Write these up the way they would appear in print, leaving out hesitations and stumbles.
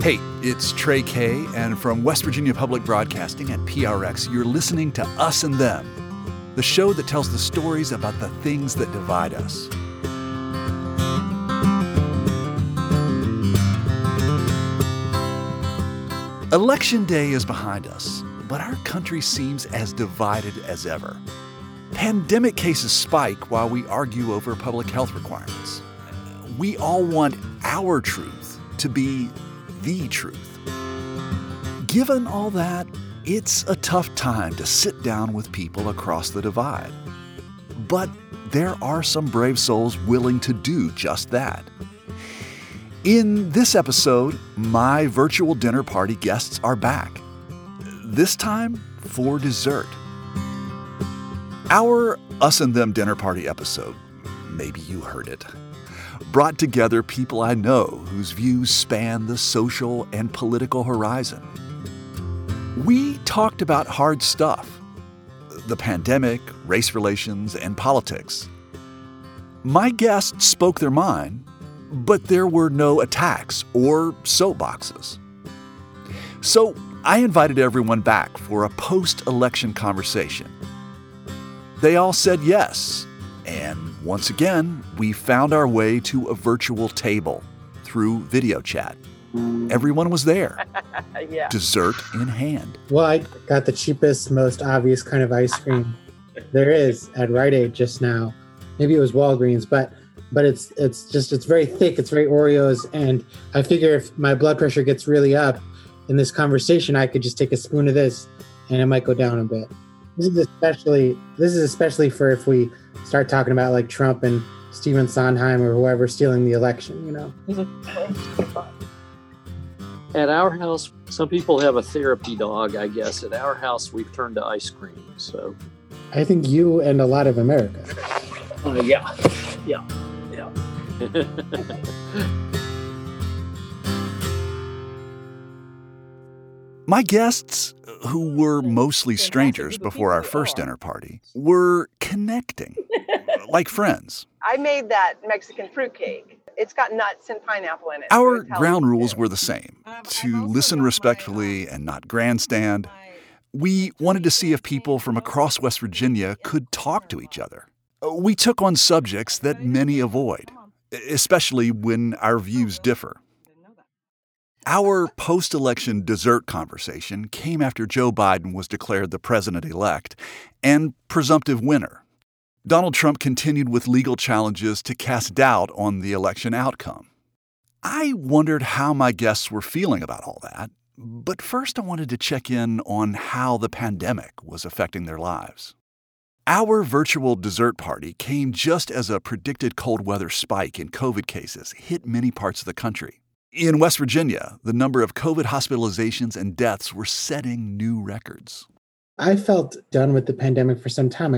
Hey, it's Trey Kay, and from West Virginia Public Broadcasting at PRX, you're listening to Us and Them, the show that tells the stories about the things that divide us. Election day is behind us, but our country seems as divided as ever. Pandemic cases spike while we argue over public health requirements. We all want our truth to be the truth. Given all that, it's a tough time to sit down with people across the divide. But there are some brave souls willing to do just that. In this episode, my virtual dinner party guests are back. This time for dessert. Our Us and Them dinner party episode, maybe you heard it, brought together people I know whose views span the social and political horizon. We talked about hard stuff, the pandemic, race relations, and politics. My guests spoke their mind, but there were no attacks or soapboxes. So I invited everyone back for a post-election conversation. They all said yes, and once again, we found our way to a virtual table through video chat. Everyone was there, Yeah. Dessert in hand. Well, I got the cheapest, most obvious kind of ice cream there is at Rite Aid just now. Maybe it was Walgreens, but it's very thick. It's very Oreos, and I figure if my blood pressure gets really up in this conversation, I could just take a spoon of this, and it might go down a bit. This is especially for if we start talking about like Trump and Stephen Sondheim or whoever stealing the election, you know. At our house, some people have a therapy dog, I guess. At our house, we've turned to ice cream. So I think you and a lot of America. Yeah. My guests, who were mostly strangers before our first dinner party, were connecting, like friends. I made that Mexican fruitcake. It's got nuts and pineapple in it. Our ground rules were the same, to listen respectfully and not grandstand. We wanted to see if people from across West Virginia could talk to each other. We took on subjects that many avoid, especially when our views differ. Our post-election dessert conversation came after Joe Biden was declared the president-elect and presumptive winner. Donald Trump continued with legal challenges to cast doubt on the election outcome. I wondered how my guests were feeling about all that, but first I wanted to check in on how the pandemic was affecting their lives. Our virtual dessert party came just as a predicted cold weather spike in COVID cases hit many parts of the country. In West Virginia, the number of COVID hospitalizations and deaths were setting new records. I felt done with the pandemic for some time.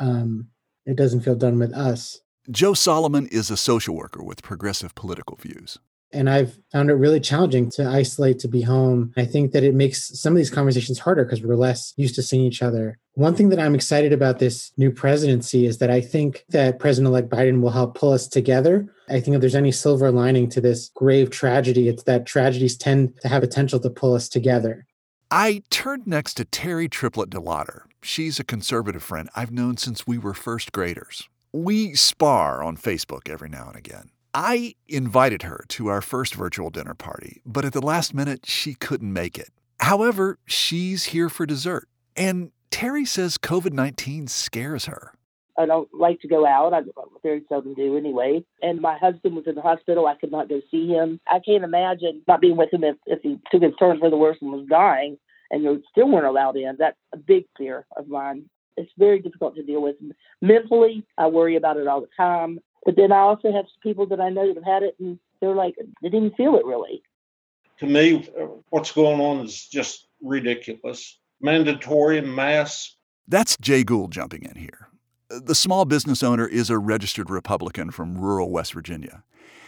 It doesn't feel done with us. Joe Solomon is a social worker with progressive political views. And I've found it really challenging to isolate, to be home. I think that it makes some of these conversations harder because we're less used to seeing each other. One thing that I'm excited about this new presidency is that I think that President-elect Biden will help pull us together. I think if there's any silver lining to this grave tragedy, it's that tragedies tend to have potential to pull us together. I turned next to Terry Triplett DeLauder. She's a conservative friend I've known since we were first graders. We spar on Facebook every now and again. I invited her to our first virtual dinner party, but at the last minute, she couldn't make it. However, she's here for dessert. And Terry says COVID-19 scares her. I don't like to go out. I very seldom do anyway. And my husband was in the hospital. I could not go see him. I can't imagine not being with him if he took his turn for the worse and was dying and you still weren't allowed in. That's a big fear of mine. It's very difficult to deal with. Mentally, I worry about it all the time. But then I also have some people that I know that have had it and they're like, they didn't feel it really. To me, what's going on is just ridiculous. Mandatory masks. That's Jay Gould jumping in here. The small business owner is a registered Republican from rural West Virginia.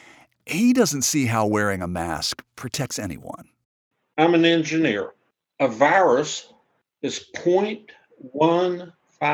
He doesn't see how wearing a mask protects anyone. I'm an engineer. A virus is 0.15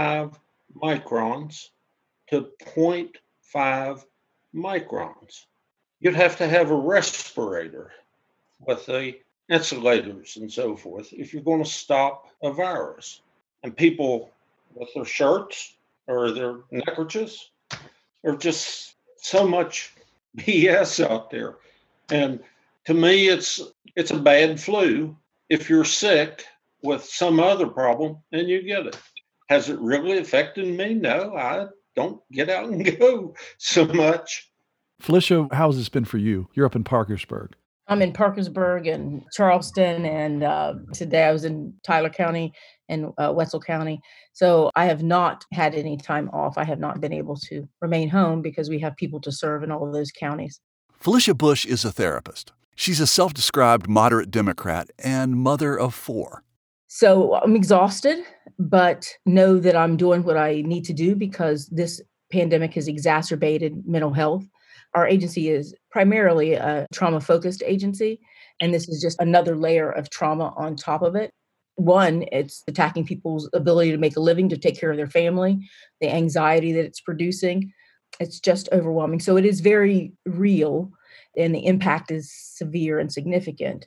microns to 0.5 microns. You'd have to have a respirator with the insulators and so forth if you're going to stop a virus. And people with their shirts or their neckerchiefs are just so much BS out there. And to me, it's a bad flu. If you're sick with some other problem and you get it, has it really affected me? No, I don't get out and go so much. Felicia, how has this been for you? You're up in Parkersburg. I'm in Parkersburg and Charleston, and today I was in Tyler County and Wetzel County. So I have not had any time off. I have not been able to remain home because we have people to serve in all of those counties. Felicia Bush is a therapist. She's a self-described moderate Democrat and mother of 4. So I'm exhausted, but know that I'm doing what I need to do because this pandemic has exacerbated mental health. Our agency is primarily a trauma-focused agency, and this is just another layer of trauma on top of it. One, it's attacking people's ability to make a living, to take care of their family, the anxiety that it's producing. It's just overwhelming. So it is very real, and the impact is severe and significant.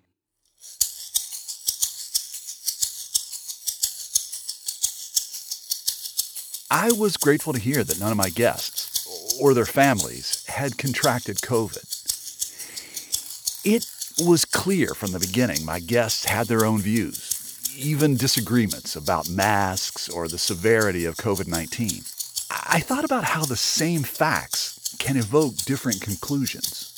I was grateful to hear that none of my guests or their families had contracted COVID. It was clear from the beginning my guests had their own views, even disagreements about masks or the severity of COVID-19. I thought about how the same facts can evoke different conclusions.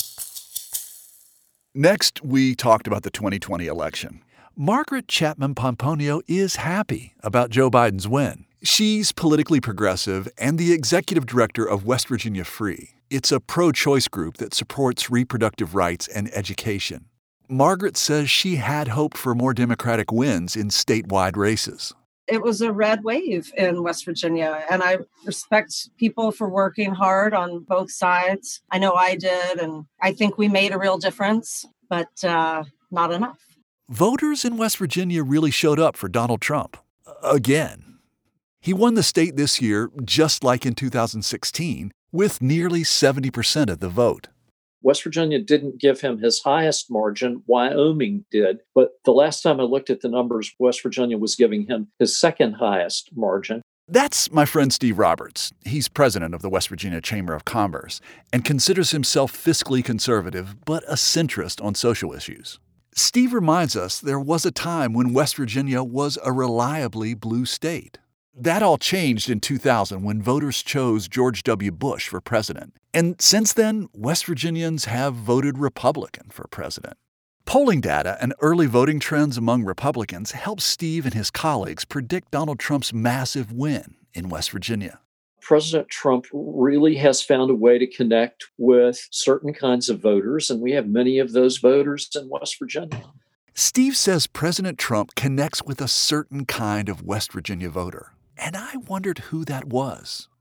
Next, we talked about the 2020 election. Margaret Chapman Pomponio is happy about Joe Biden's win. She's politically progressive and the executive director of West Virginia Free. It's a pro-choice group that supports reproductive rights and education. Margaret says she had hoped for more Democratic wins in statewide races. It was a red wave in West Virginia, and I respect people for working hard on both sides. I know I did, and I think we made a real difference, but not enough. Voters in West Virginia really showed up for Donald Trump. Again. He won the state this year, just like in 2016, with nearly 70% of the vote. West Virginia didn't give him his highest margin. Wyoming did. But the last time I looked at the numbers, West Virginia was giving him his second highest margin. That's my friend Steve Roberts. He's president of the West Virginia Chamber of Commerce and considers himself fiscally conservative, but a centrist on social issues. Steve reminds us there was a time when West Virginia was a reliably blue state. That all changed in 2000 when voters chose George W. Bush for president. And since then, West Virginians have voted Republican for president. Polling data and early voting trends among Republicans helped Steve and his colleagues predict Donald Trump's massive win in West Virginia. President Trump really has found a way to connect with certain kinds of voters, and we have many of those voters in West Virginia. Steve says President Trump connects with a certain kind of West Virginia voter. And I wondered who that was.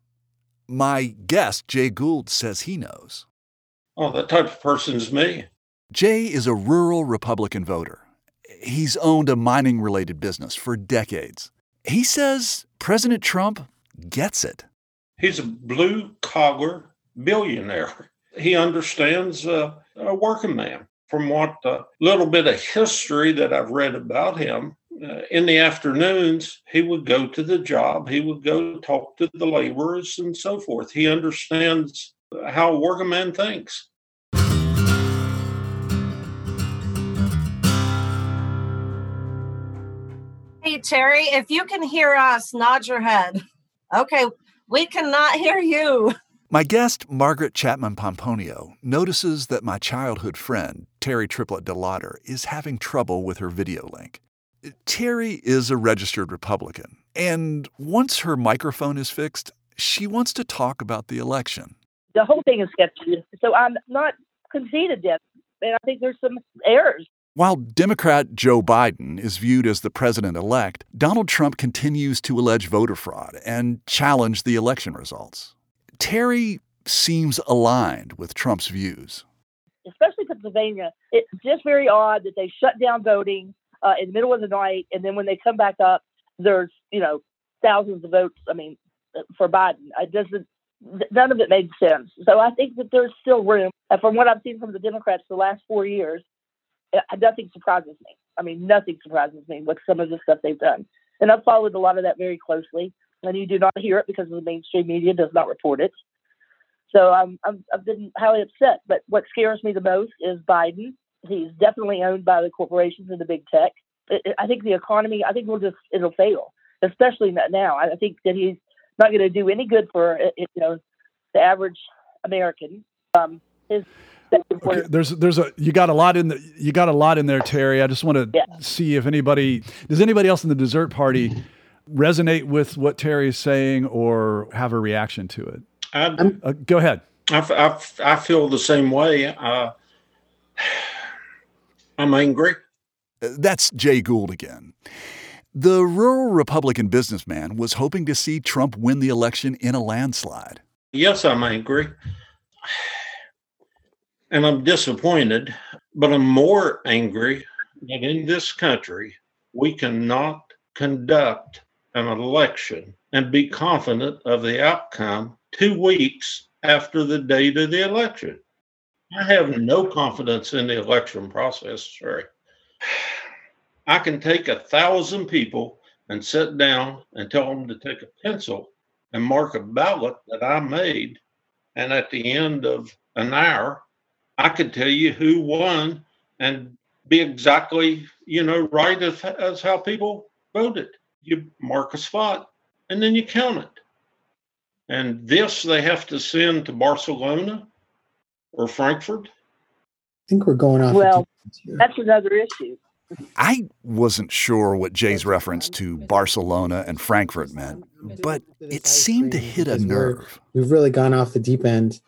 My guest, Jay Gould, says he knows. Oh, that type of person is me. Jay is a rural Republican voter. He's owned a mining-related business for decades. He says President Trump gets it. He's a blue-collar billionaire. He understands a working man. From what little bit of history that I've read about him, in the afternoons, he would go to the job. He would go talk to the laborers and so forth. He understands how a working man thinks. Hey, Terry, if you can hear us, nod your head. Okay, we cannot hear you. My guest, Margaret Chapman Pomponio, notices that my childhood friend, Terry Triplett DeLauder, is having trouble with her video link. Terry is a registered Republican, and once her microphone is fixed, she wants to talk about the election. The whole thing is sketchy, so I'm not conceded yet, and I think there's some errors. While Democrat Joe Biden is viewed as the president-elect, Donald Trump continues to allege voter fraud and challenge the election results. Terry seems aligned with Trump's views. Especially Pennsylvania, it's just very odd that they shut down voting in the middle of the night, and then when they come back up, there's thousands of votes. For Biden, none of it made sense. So I think that there's still room. From what I've seen from the Democrats the last 4 years, nothing surprises me. I mean, nothing surprises me with some of the stuff they've done. And I've followed a lot of that very closely. And you do not hear it because the mainstream media does not report it. So I've been highly upset. But what scares me the most is Biden. He's definitely owned by the corporations and the big tech. I think the economy, it'll fail, especially now. I think that he's not going to do any good for, the average American. Okay, you got a lot in there, Terry. I just want to see if does anybody else in the dessert party resonate with what Terry is saying or have a reaction to it? Go ahead. I feel the same way. I'm angry. That's Jay Gould again. The rural Republican businessman was hoping to see Trump win the election in a landslide. Yes, I'm angry. And I'm disappointed, but I'm more angry that in this country, we cannot conduct an election and be confident of the outcome 2 weeks after the date of the election. I have no confidence in the election process, sorry. I can take 1,000 people and sit down and tell them to take a pencil and mark a ballot that I made. And at the end of an hour, I could tell you who won and be exactly, right as how people voted. You mark a spot and then you count it. And this they have to send to Barcelona or Frankfurt. I think we're going off. Well, that's another issue. I wasn't sure what Jay's reference to Barcelona and Frankfurt meant, but it seemed to hit a nerve. We've really gone off the deep end.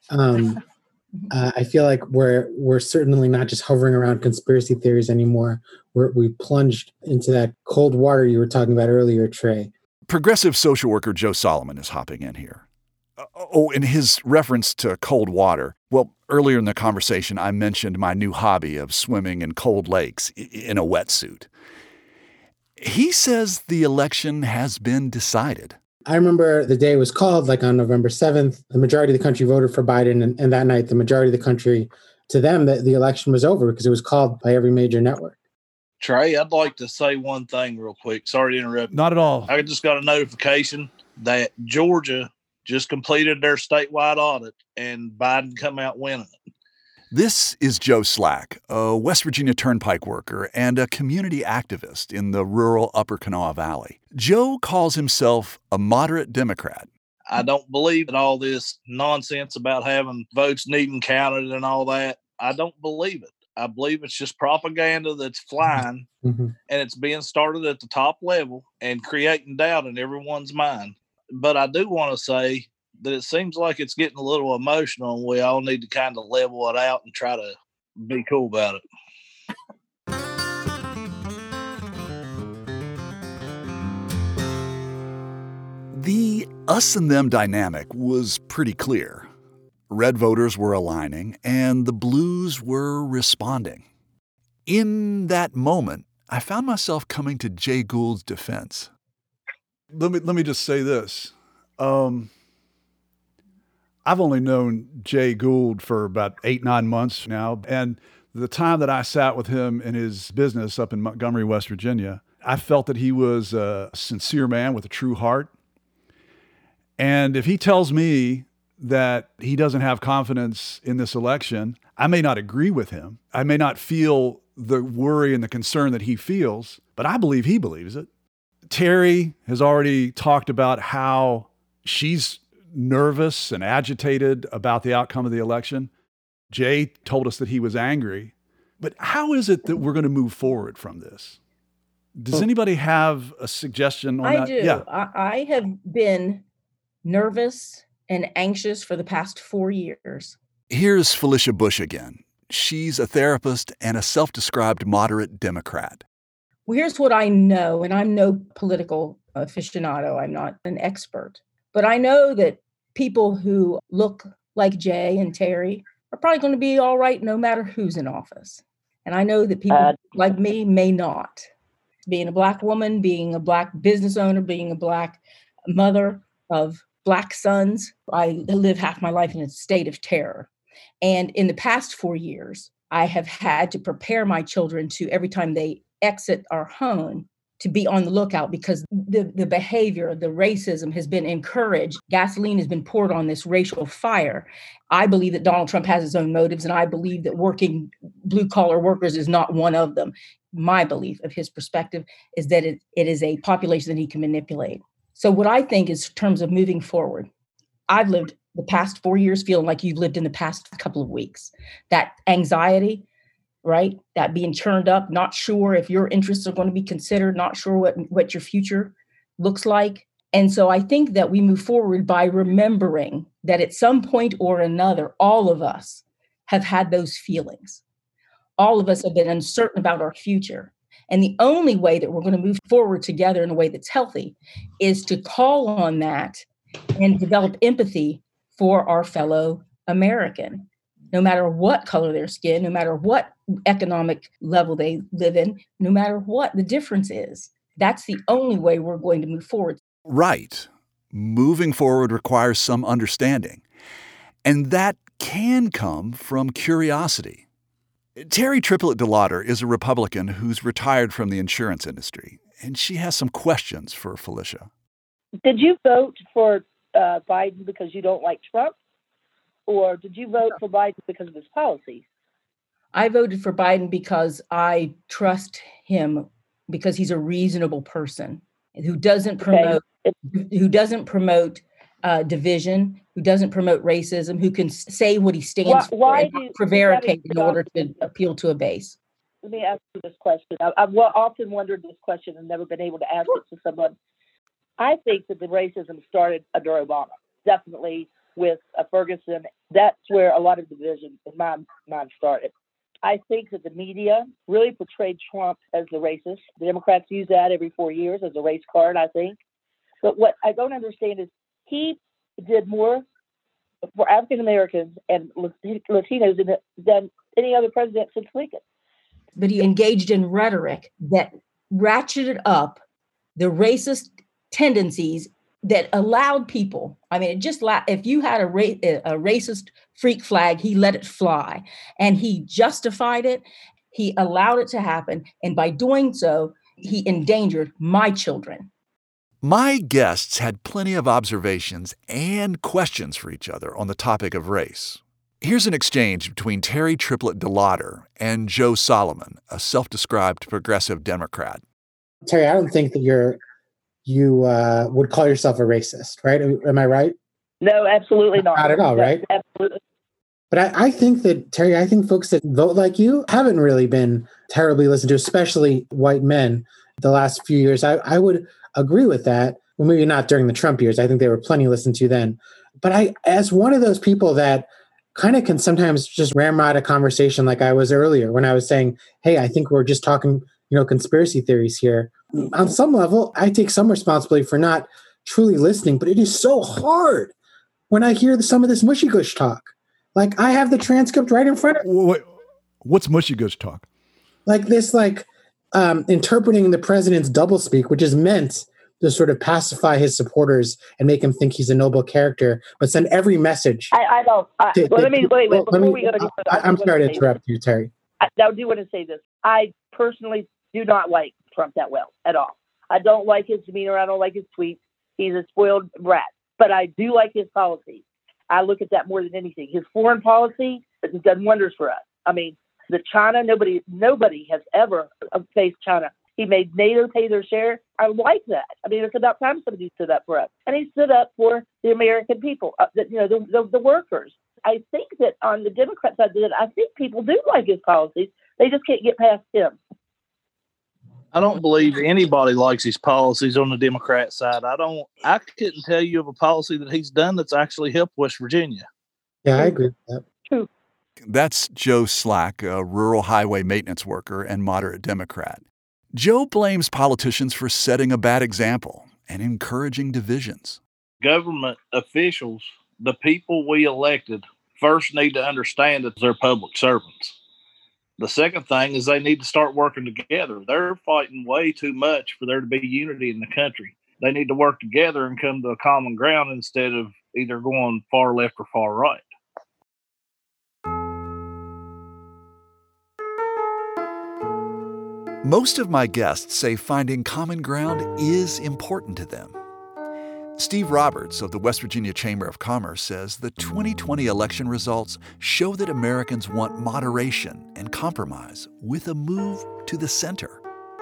I feel like we're certainly not just hovering around conspiracy theories anymore. We plunged into that cold water you were talking about earlier, Trey. Progressive social worker Joe Solomon is hopping in here. In his reference to cold water, well, earlier in the conversation, I mentioned my new hobby of swimming in cold lakes in a wetsuit. He says the election has been decided. I remember the day was called, like on November 7th, the majority of the country voted for Biden. And that night, the majority of the country, to them, the election was over because it was called by every major network. Trey, I'd like to say one thing real quick. Sorry to interrupt. Not at all. I just got a notification that Georgia just completed their statewide audit and Biden come out winning it. This is Joe Slack, a West Virginia Turnpike worker and a community activist in the rural Upper Kanawha Valley. Joe calls himself a moderate Democrat. I don't believe in all this nonsense about having votes needing counted and all that. I don't believe it. I believe it's just propaganda that's flying, and it's being started at the top level and creating doubt in everyone's mind. But I do want to say that it seems like it's getting a little emotional, and we all need to kind of level it out and try to be cool about it. The us and them dynamic was pretty clear. Red voters were aligning, and the blues were responding. In that moment, I found myself coming to Jay Gould's defense. Let me just say this. I've only known Jay Gould for about 8-9 months now, and the time that I sat with him in his business up in Montgomery, West Virginia, I felt that he was a sincere man with a true heart. And if he tells me that he doesn't have confidence in this election, I may not agree with him. I may not feel the worry and the concern that he feels, but I believe he believes it. Terry has already talked about how she's nervous and agitated about the outcome of the election. Jay told us that he was angry. But how is it that we're going to move forward from this? Does anybody have a suggestion on that? I do. Yeah. I have been nervous and anxious for the past 4 years. Here's Felicia Bush again. She's a therapist and a self-described moderate Democrat. Well, here's what I know, and I'm no political aficionado. I'm not an expert. But I know that people who look like Jay and Terry are probably going to be all right no matter who's in office. And I know that people like me may not. Being a Black woman, being a Black business owner, being a Black mother of Black sons, I live half my life in a state of terror. And in the past 4 years, I have had to prepare my children to, every time they exit our home, to be on the lookout, because the behavior, the racism has been encouraged. Gasoline has been poured on this racial fire. I believe that Donald Trump has his own motives, and I believe that working blue-collar workers is not one of them. My belief of his perspective is that it is a population that he can manipulate. So what I think is, in terms of moving forward, I've lived the past 4 years feeling like you've lived in the past couple of weeks. That anxiety, right? That being churned up, not sure if your interests are going to be considered, not sure what your future looks like. And so I think that we move forward by remembering that at some point or another, all of us have had those feelings. All of us have been uncertain about our future. And the only way that we're going to move forward together in a way that's healthy is to call on that and develop empathy for our fellow American, no matter what color their skin, no matter what economic level they live in, no matter what the difference is. That's the only way we're going to move forward. Right. Moving forward requires some understanding. And that can come from curiosity. Terry Triplett DeLauder is a Republican who's retired from the insurance industry, and she has some questions for Felicia. Did you vote for Biden because you don't like Trump? Or did you vote for Biden because of his policies? I voted for Biden because I trust him, because he's a reasonable person who doesn't promote division, who doesn't promote racism, who can say what he stands for and prevaricate in order to appeal to a base. Let me ask you this question. I've often wondered this question and never been able to ask it to someone. I think that the racism started under Obama, definitely with Ferguson. That's where a lot of division in my mind started. I think that the media really portrayed Trump as the racist. The Democrats use that every 4 years as a race card, I think. But what I don't understand is he did more for African Americans and Latinos than any other president since Lincoln. But he engaged in rhetoric that ratcheted up the racist tendencies that allowed people. I mean, if you had a racist freak flag, he let it fly, and he justified it. He allowed it to happen, and by doing so, he endangered my children. My guests had plenty of observations and questions for each other on the topic of race. Here's an exchange between Terry Triplett DeLauder and Joe Solomon, a self-described progressive Democrat. Terry, I don't think that you would call yourself a racist, right? Am I right? No, absolutely not. Not at all, right? Absolutely. But I think that, Terry, I think folks that vote like you haven't really been terribly listened to, especially white men, the last few years. I would agree with that. Well, maybe not during the Trump years. I think they were plenty listened to then. But as one of those people that kind of can sometimes just ramrod a conversation like I was earlier when I was saying, hey, I think we're just talking, conspiracy theories here. On some level, I take some responsibility for not truly listening, but it is so hard when I hear some of this mushy gush talk. Like, I have the transcript right in front of me. Wait, what's mushy gush talk? Like this, interpreting the president's doublespeak, which is meant to sort of pacify his supporters and make him think he's a noble character, but send every message. Wait. Before we go, I'm sorry to interrupt you, Terry. I do want to say this. I personally do not like Trump that well at all. I don't like his demeanor. I don't like his tweets. He's a spoiled brat. But I do like his policy. I look at that more than anything. His foreign policy has done wonders for us. I mean, the China, nobody has ever faced China. He made NATO pay their share. I like that. I mean, it's about time somebody stood up for us. And he stood up for the American people, the workers. I think that on the Democrat side, I think people do like his policies. They just can't get past him. I don't believe anybody likes his policies on the Democrat side. I couldn't tell you of a policy that he's done that's actually helped West Virginia. Yeah, I agree with that. True. That's Joe Slack, a rural highway maintenance worker and moderate Democrat. Joe blames politicians for setting a bad example and encouraging divisions. Government officials, the people we elected, first need to understand that they're public servants. The second thing is they need to start working together. They're fighting way too much for there to be unity in the country. They need to work together and come to a common ground instead of either going far left or far right. Most of my guests say finding common ground is important to them. Steve Roberts of the West Virginia Chamber of Commerce says the 2020 election results show that Americans want moderation and compromise with a move to the center.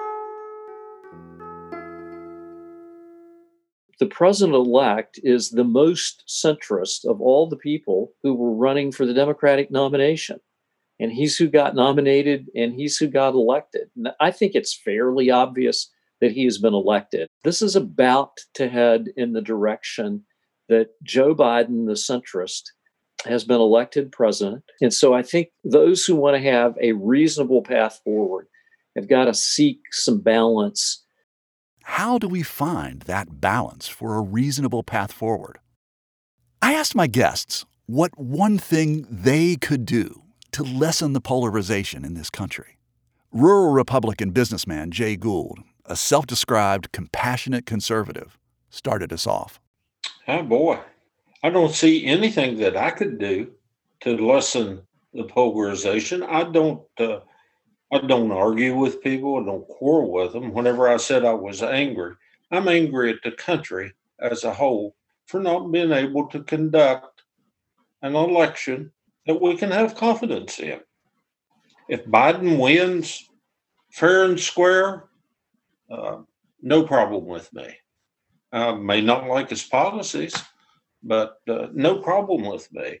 The president-elect is the most centrist of all the people who were running for the Democratic nomination. And he's who got nominated and he's who got elected. And I think it's fairly obvious that he has been elected. This is about to head in the direction that Joe Biden, the centrist, has been elected president. And so I think those who want to have a reasonable path forward have got to seek some balance. How do we find that balance for a reasonable path forward? I asked my guests what one thing they could do to lessen the polarization in this country. Rural Republican businessman Jay Gould, a self-described compassionate conservative, started us off. Oh boy, I don't see anything that I could do to lessen the polarization. I don't argue with people. I don't quarrel with them. Whenever I said I was angry, I'm angry at the country as a whole for not being able to conduct an election that we can have confidence in. If Biden wins fair and square, no problem with me. I may not like his policies, but no problem with me.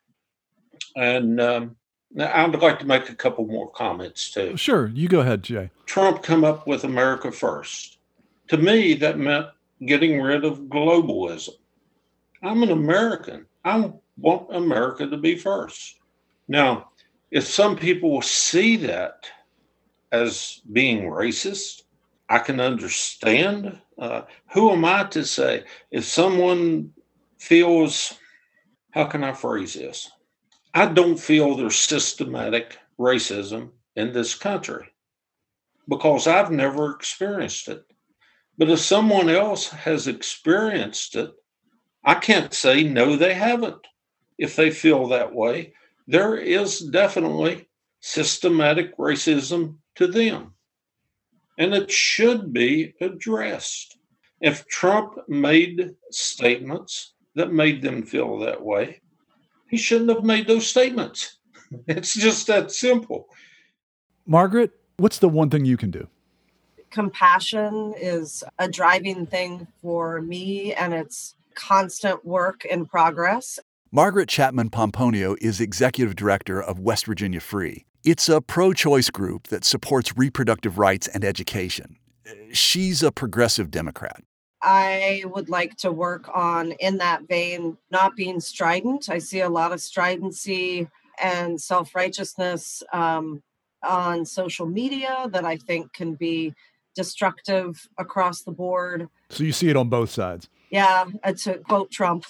And I'd like to make a couple more comments too. Sure, you go ahead, Jay. Trump come up with America first. To me, that meant getting rid of globalism. I'm an American. I want America to be first. Now, if some people see that as being racist, I can understand. Who am I to say? If someone feels, how can I phrase this? I don't feel there's systematic racism in this country because I've never experienced it. But if someone else has experienced it, I can't say no, they haven't. If they feel that way, there is definitely systematic racism to them. And it should be addressed. If Trump made statements that made them feel that way, he shouldn't have made those statements. It's just that simple. Margaret, what's the one thing you can do? Compassion is a driving thing for me, and it's constant work in progress. Margaret Chapman Pomponio is executive director of West Virginia Free. It's a pro-choice group that supports reproductive rights and education. She's a progressive Democrat. I would like to work on, in that vein, not being strident. I see a lot of stridency and self-righteousness on social media that I think can be destructive across the board. So you see it on both sides? Yeah, to quote Trump.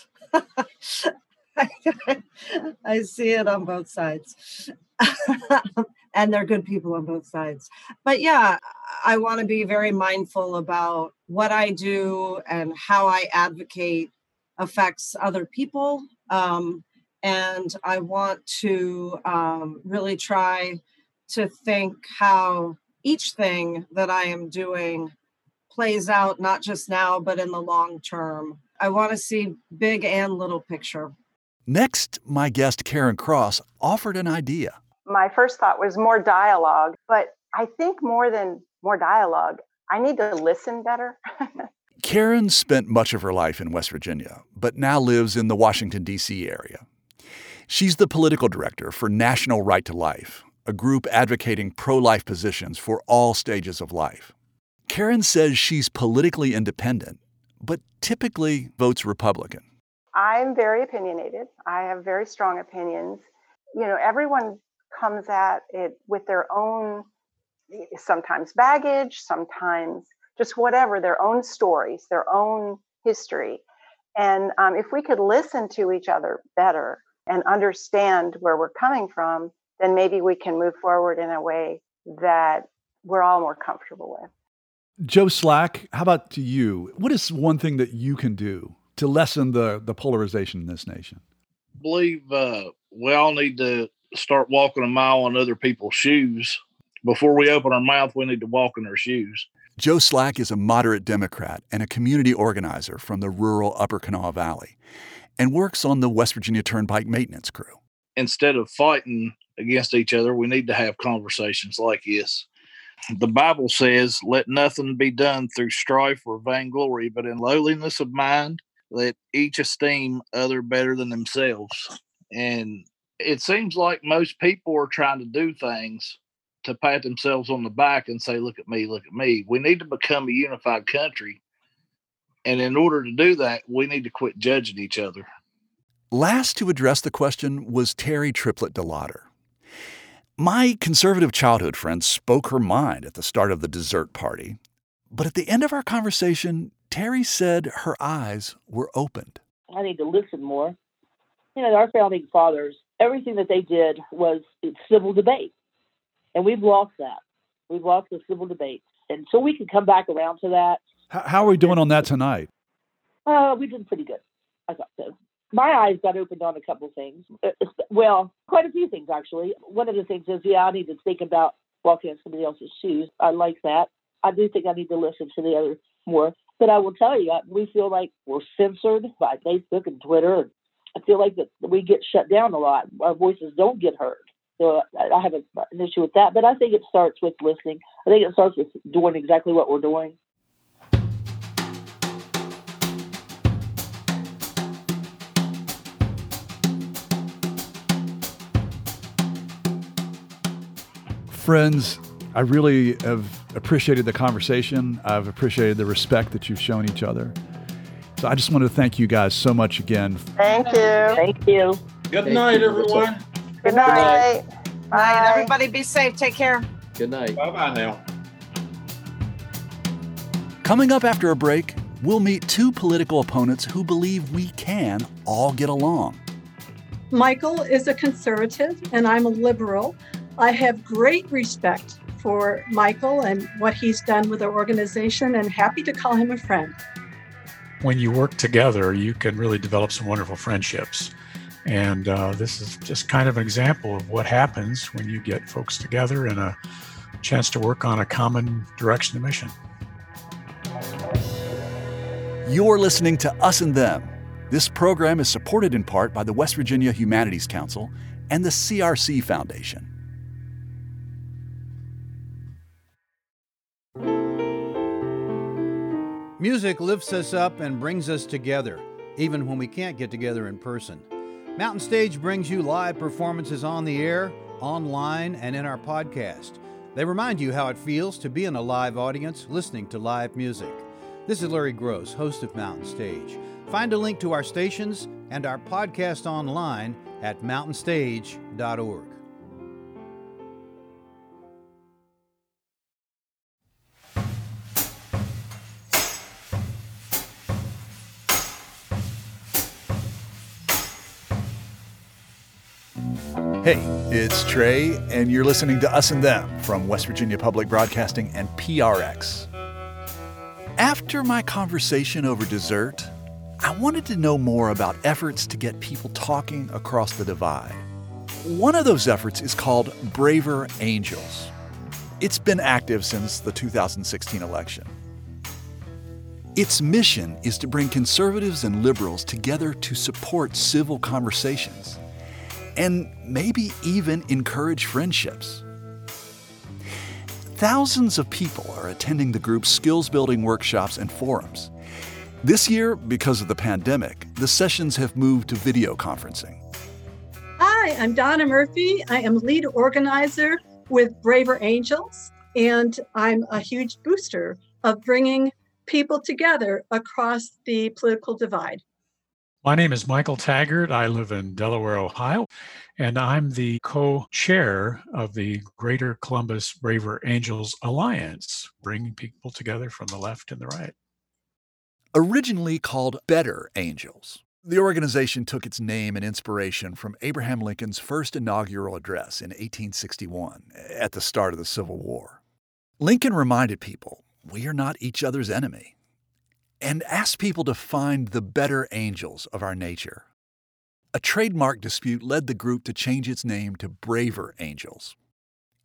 I see it on both sides. And they're good people on both sides. But yeah, I want to be very mindful about what I do and how I advocate affects other people. And I want to really try to think how each thing that I am doing plays out, not just now, but in the long term. I want to see big and little picture. Next, my guest Karen Cross offered an idea. My first thought was more dialogue, but I think more than more dialogue, I need to listen better. Karen spent much of her life in West Virginia, but now lives in the Washington, D.C. area. She's the political director for National Right to Life, a group advocating pro-life positions for all stages of life. Karen says she's politically independent, but typically votes Republican. I'm very opinionated. I have very strong opinions. You know, everyone comes at it with their own, sometimes baggage, sometimes just whatever, their own stories, their own history. And if we could listen to each other better and understand where we're coming from, then maybe we can move forward in a way that we're all more comfortable with. Joe Slack, how about to you? What is one thing that you can do to lessen the polarization in this nation? I believe we all need to start walking a mile in other people's shoes before we open our mouth, we need to walk in our shoes. Joe Slack is a moderate Democrat and a community organizer from the rural Upper Kanawha Valley and works on the West Virginia Turnpike maintenance crew. Instead of fighting against each other, we need to have conversations like this. The Bible says, let nothing be done through strife or vainglory, but in lowliness of mind, let each esteem other better than themselves. And it seems like most people are trying to do things to pat themselves on the back and say, look at me, look at me. We need to become a unified country. And in order to do that, we need to quit judging each other. Last to address the question was Terry Triplett DeLauder. My conservative childhood friend spoke her mind at the start of the dessert party. But at the end of our conversation, Terry said her eyes were opened. I need to listen more. You know, our founding fathers, everything that they did was civil debate. And we've lost that. We've lost the civil debate. And so we can come back around to that. How are we doing on that tonight? We did pretty good. I thought so. My eyes got opened on a couple of things. Well, quite a few things, actually. One of the things is, I need to think about walking in somebody else's shoes. I like that. I do think I need to listen to the other more. But I will tell you, we feel like we're censored by Facebook and Twitter. And I feel like that we get shut down a lot. Our voices don't get heard. So I have an issue with that. But I think it starts with listening. I think it starts with doing exactly what we're doing. Friends, I really have appreciated the conversation. I've appreciated the respect that you've shown each other. So I just want to thank you guys so much again. Thank you. Thank you. Good night, everyone. Good night. Bye. Everybody be safe. Take care. Good night. Bye-bye now. Coming up after a break, we'll meet two political opponents who believe we can all get along. Michael is a conservative and I'm a liberal. I have great respect for Michael and what he's done with our organization and happy to call him a friend. When you work together, you can really develop some wonderful friendships. And this is just kind of an example of what happens when you get folks together and a chance to work on a common direction and mission. You're listening to Us and Them. This program is supported in part by the West Virginia Humanities Council and the CRC Foundation. Music lifts us up and brings us together, even when we can't get together in person. Mountain Stage brings you live performances on the air, online, and in our podcast. They remind you how it feels to be in a live audience listening to live music. This is Larry Gross, host of Mountain Stage. Find a link to our stations and our podcast online at mountainstage.org. Hey, it's Trey, and you're listening to Us and Them from West Virginia Public Broadcasting and PRX. After my conversation over dessert, I wanted to know more about efforts to get people talking across the divide. One of those efforts is called Braver Angels. It's been active since the 2016 election. Its mission is to bring conservatives and liberals together to support civil conversations and maybe even encourage friendships. Thousands of people are attending the group's skills-building workshops and forums. This year, because of the pandemic, the sessions have moved to video conferencing. Hi, I'm Donna Murphy. I am lead organizer with Braver Angels, and I'm a huge booster of bringing people together across the political divide. My name is Michael Taggart. I live in Delaware, Ohio, and I'm the co-chair of the Greater Columbus Braver Angels Alliance, bringing people together from the left and the right. Originally called Better Angels, the organization took its name and inspiration from Abraham Lincoln's first inaugural address in 1861, at the start of the Civil War. Lincoln reminded people, we are not each other's enemy, and asked people to find the better angels of our nature. A trademark dispute led the group to change its name to Braver Angels.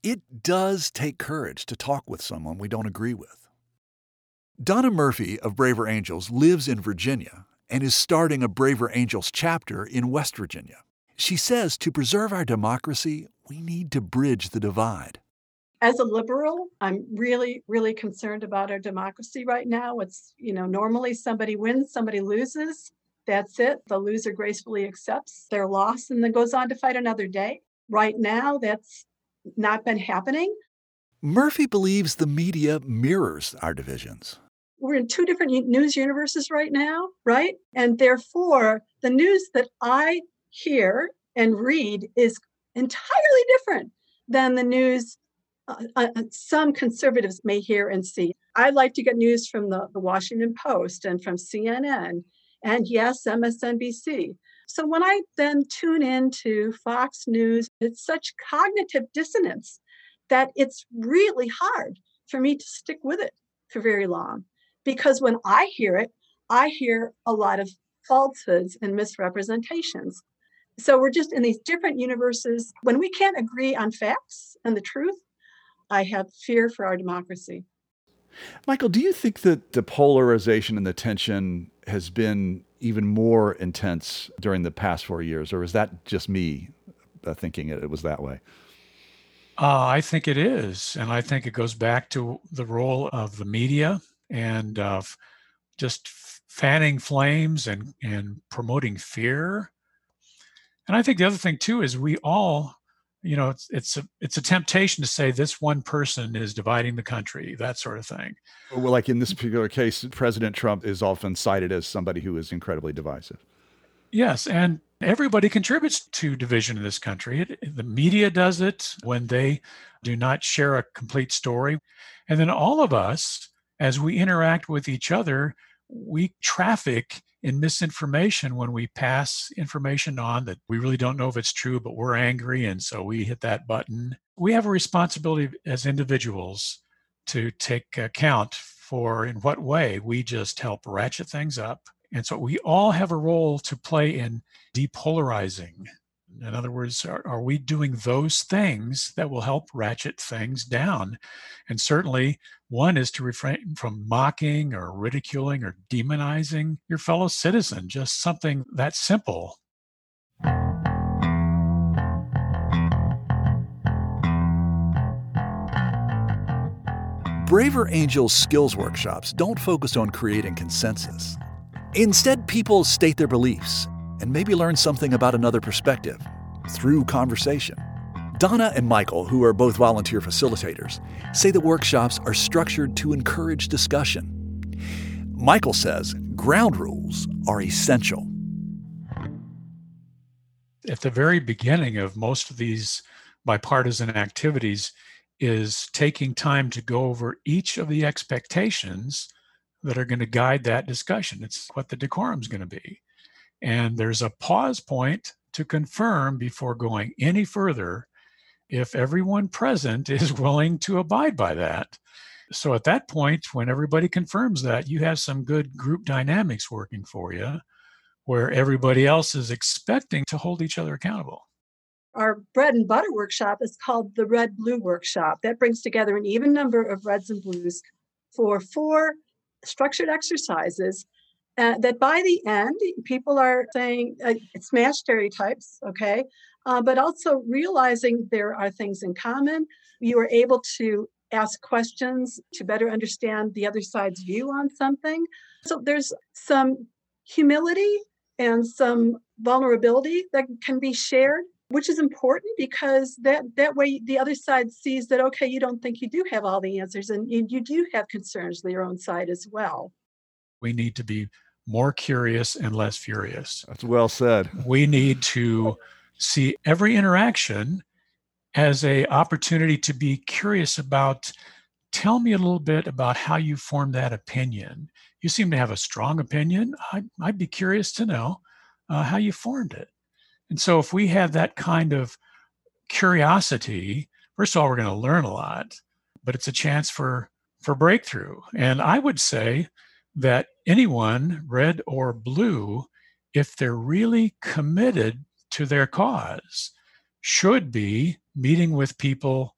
It does take courage to talk with someone we don't agree with. Donna Murphy of Braver Angels lives in Virginia and is starting a Braver Angels chapter in West Virginia. She says to preserve our democracy, we need to bridge the divide. As a liberal, I'm really, really concerned about our democracy right now. It's, normally somebody wins, somebody loses. That's it. The loser gracefully accepts their loss and then goes on to fight another day. Right now, that's not been happening. Murphy believes the media mirrors our divisions. We're in two different news universes right now, right? And therefore, the news that I hear and read is entirely different than the news some conservatives may hear and see. I like to get news from the Washington Post and from CNN and yes, MSNBC. So when I then tune into Fox News, it's such cognitive dissonance that it's really hard for me to stick with it for very long. Because when I hear it, I hear a lot of falsehoods and misrepresentations. So we're just in these different universes. When we can't agree on facts and the truth, I have fear for our democracy. Michael, do you think that the polarization and the tension has been even more intense during the past 4 years, or is that just me thinking it was that way? I think it is. And I think it goes back to the role of the media and of just fanning flames and promoting fear. And I think the other thing, too, is we all, it's a temptation to say this one person is dividing the country, that sort of thing. Well, like in this particular case, President Trump is often cited as somebody who is incredibly divisive. Yes, and everybody contributes to division in this country. The media does it when they do not share a complete story. And then all of us, as we interact with each other, we traffic in misinformation when we pass information on that we really don't know if it's true, but we're angry, and so we hit that button. We have a responsibility as individuals to take account for in what way we just help ratchet things up. And so we all have a role to play in depolarizing. In other words, are we doing those things that will help ratchet things down? And certainly one is to refrain from mocking or ridiculing or demonizing your fellow citizen, just something that simple. Braver Angels skills workshops don't focus on creating consensus. Instead, people state their beliefs and maybe learn something about another perspective through conversation. Donna and Michael, who are both volunteer facilitators, say the workshops are structured to encourage discussion. Michael says ground rules are essential. At the very beginning of most of these bipartisan activities is taking time to go over each of the expectations that are going to guide that discussion. It's what the decorum is going to be. And there's a pause point to confirm before going any further if everyone present is willing to abide by that. So at that point, when everybody confirms that, you have some good group dynamics working for you where everybody else is expecting to hold each other accountable. Our bread and butter workshop is called the Red Blue Workshop. That brings together an even number of reds and blues for 4 structured exercises that by the end, people are saying smash stereotypes, okay? But also realizing there are things in common. You are able to ask questions to better understand the other side's view on something. So there's some humility and some vulnerability that can be shared, which is important because that way the other side sees that, okay, you don't think you do have all the answers and you do have concerns on your own side as well. We need to be more curious and less furious. That's well said. We need to see every interaction as an opportunity to be curious about, tell me a little bit about how you formed that opinion. You seem to have a strong opinion. I'd be curious to know how you formed it. And so if we have that kind of curiosity, first of all, we're going to learn a lot, but it's a chance for breakthrough. And I would say that anyone, red or blue, if they're really committed to their cause, should be meeting with people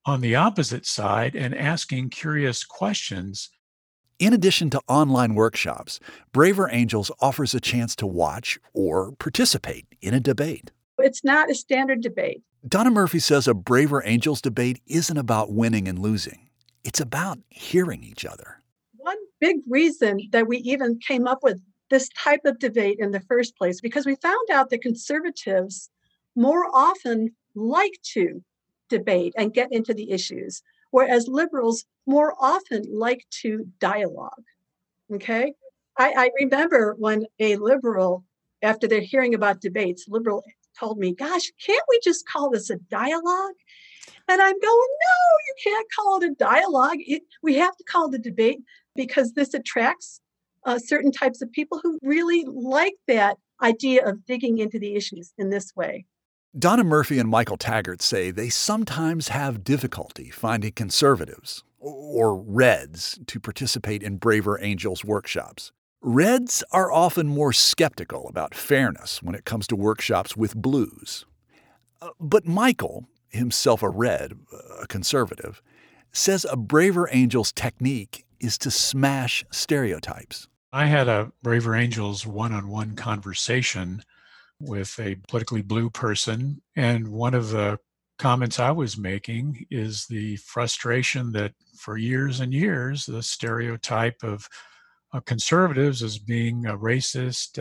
on the opposite side and asking curious questions. In addition to online workshops, Braver Angels offers a chance to watch or participate in a debate. It's not a standard debate. Donna Murphy says a Braver Angels debate isn't about winning and losing. It's about hearing each other. One big reason that we even came up with this type of debate in the first place, because we found out that conservatives more often like to debate and get into the issues, whereas liberals more often like to dialogue. Okay? I remember when a liberal, after they're hearing about debates, liberal told me, gosh, can't we just call this a dialogue? And I'm going, no, you can't call it a dialogue. We have to call it a debate because this attracts certain types of people who really like that idea of digging into the issues in this way. Donna Murphy and Michael Taggart say they sometimes have difficulty finding conservatives, or Reds, to participate in Braver Angels workshops. Reds are often more skeptical about fairness when it comes to workshops with Blues. But Michael, himself a Red, a conservative, says a Braver Angels technique is to smash stereotypes. I had a Braver Angels one-on-one conversation with a politically blue person, and one of the comments I was making is the frustration that for years and years, the stereotype of conservatives as being racist,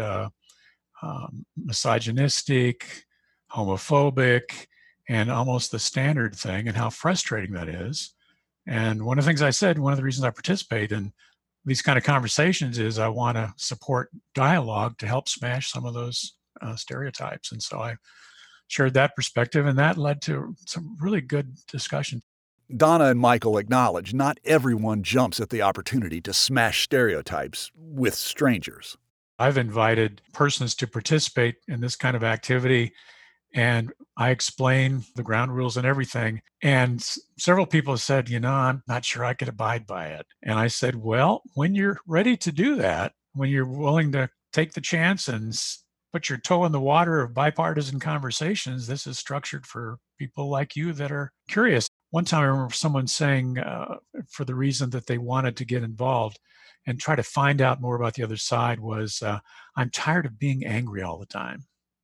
misogynistic, homophobic, and almost the standard thing, and how frustrating that is. And one of the things I said, one of the reasons I participate in these kind of conversations is I want to support dialogue to help smash some of those stereotypes. And so I shared that perspective, and that led to some really good discussion. Donna and Michael acknowledge not everyone jumps at the opportunity to smash stereotypes with strangers. I've invited persons to participate in this kind of activity, and I explain the ground rules and everything. And several people have said, I'm not sure I could abide by it. And I said, well, when you're ready to do that, when you're willing to take the chance and put your toe in the water of bipartisan conversations, this is structured for people like you that are curious. One time I remember someone saying, for the reason that they wanted to get involved and try to find out more about the other side was, I'm tired of being angry all the time.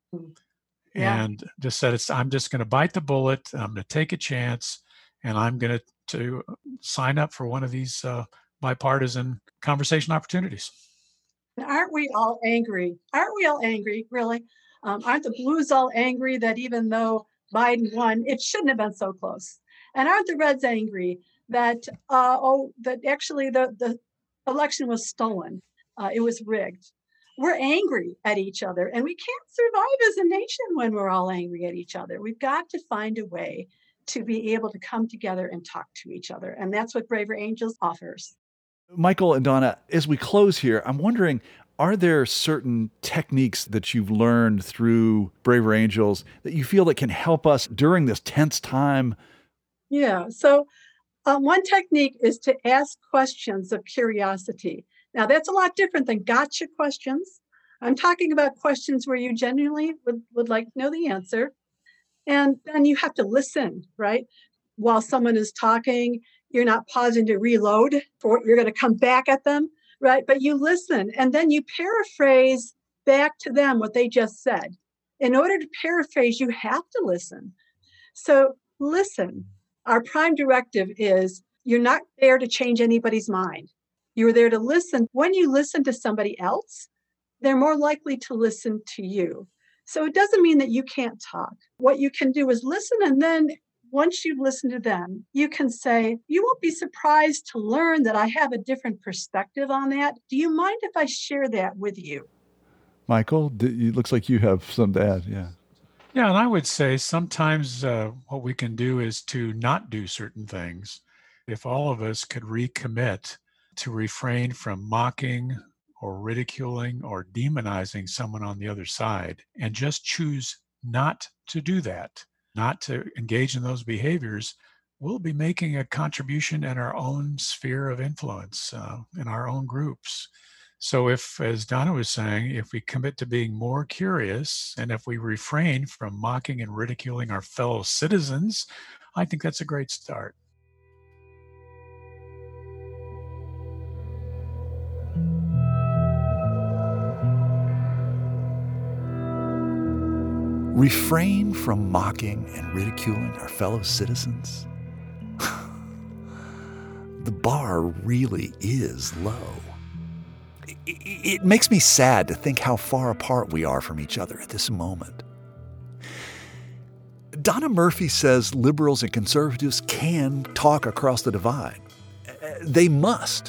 Yeah. And just said, I'm just going to bite the bullet. I'm going to take a chance, and I'm going to sign up for one of these bipartisan conversation opportunities. Aren't we all angry? Aren't we all angry, really? Aren't the Blues all angry that even though Biden won, it shouldn't have been so close? And aren't the Reds angry that that actually the election was stolen? It was rigged. We're angry at each other, and we can't survive as a nation when we're all angry at each other. We've got to find a way to be able to come together and talk to each other. And that's what Braver Angels offers. Michael and Donna, as we close here, I'm wondering, are there certain techniques that you've learned through Braver Angels that you feel that can help us during this tense time? Yeah. So one technique is to ask questions of curiosity. Now, that's a lot different than gotcha questions. I'm talking about questions where you genuinely would like to know the answer. And then you have to listen, right? While someone is talking, you're not pausing to reload, or you're going to come back at them, right? But you listen, and then you paraphrase back to them what they just said. In order to paraphrase, you have to listen. So listen. Our prime directive is you're not there to change anybody's mind. You're there to listen. When you listen to somebody else, they're more likely to listen to you. So it doesn't mean that you can't talk. What you can do is listen, and then once you've listened to them, you can say, you won't be surprised to learn that I have a different perspective on that. Do you mind if I share that with you? Michael, it looks like you have something to add. Yeah. Yeah, and I would say sometimes what we can do is to not do certain things. If all of us could recommit to refrain from mocking or ridiculing or demonizing someone on the other side and just choose not to do that, not to engage in those behaviors, we'll be making a contribution in our own sphere of influence, in our own groups. So if, as Donna was saying, if we commit to being more curious, and if we refrain from mocking and ridiculing our fellow citizens I think that's a great start. Refrain from mocking and ridiculing our fellow citizens. The bar really is low. It makes me sad to think how far apart we are from each other at this moment. Donna Murphy says liberals and conservatives can talk across the divide. They must.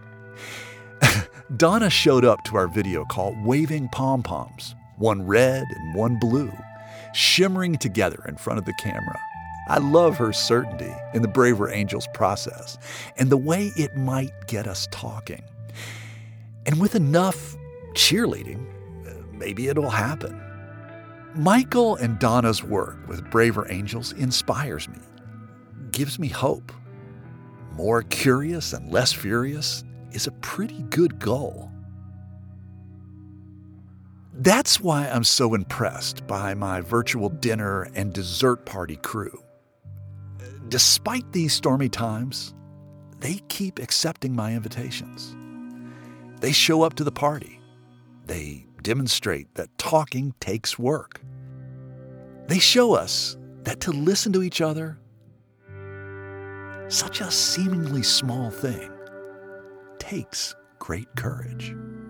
Donna showed up to our video call waving pom-poms, one red and one blue, shimmering together in front of the camera. I love her certainty in the Braver Angels process and the way it might get us talking. And with enough cheerleading, maybe it'll happen. Michael and Donna's work with Braver Angels inspires me, gives me hope. More curious and less furious is a pretty good goal. That's why I'm so impressed by my virtual dinner and dessert party crew. Despite these stormy times, they keep accepting my invitations. They show up to the party. They demonstrate that talking takes work. They show us that to listen to each other, such a seemingly small thing, takes great courage.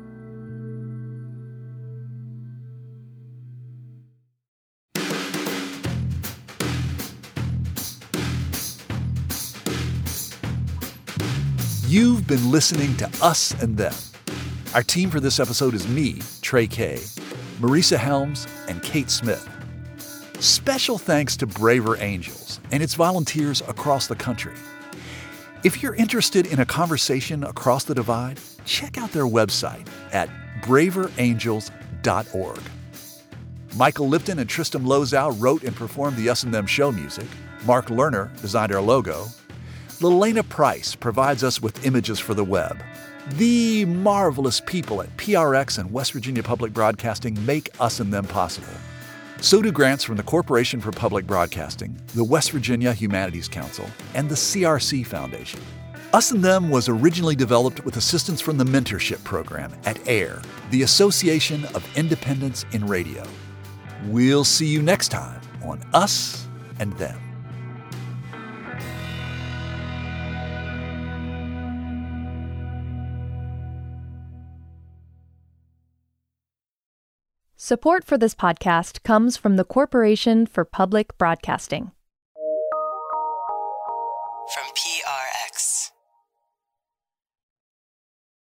You've been listening to Us and Them. Our team for this episode is me, Trey Kay, Marisa Helms, and Kate Smith. Special thanks to Braver Angels and its volunteers across the country. If you're interested in a conversation across the divide, check out their website at braverangels.org. Michael Lipton and Tristan Lozow wrote and performed the Us and Them show music. Mark Lerner designed our logo. Lelena Price provides us with images for the web. The marvelous people at PRX and West Virginia Public Broadcasting make Us and Them possible. So do grants from the Corporation for Public Broadcasting, the West Virginia Humanities Council, and the CRC Foundation. Us and Them was originally developed with assistance from the Mentorship Program at AIR, the Association of Independents in Radio. We'll see you next time on Us and Them. Support for this podcast comes from the Corporation for Public Broadcasting. From PRX.